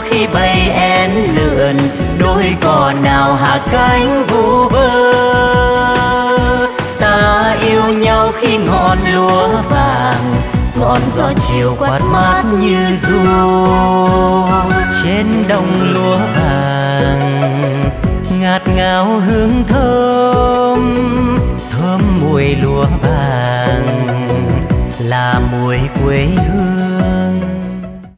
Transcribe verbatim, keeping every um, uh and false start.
khi bay én lượn, đôi cò nào hạ cánh vu vơ. Ta yêu nhau khi ngọn lúa vàng, ngọn gió chiều quát mát như ru. Trên đồng lúa vàng ngạt ngào hương thơm, thơm mùi lúa vàng là mùi quê hương.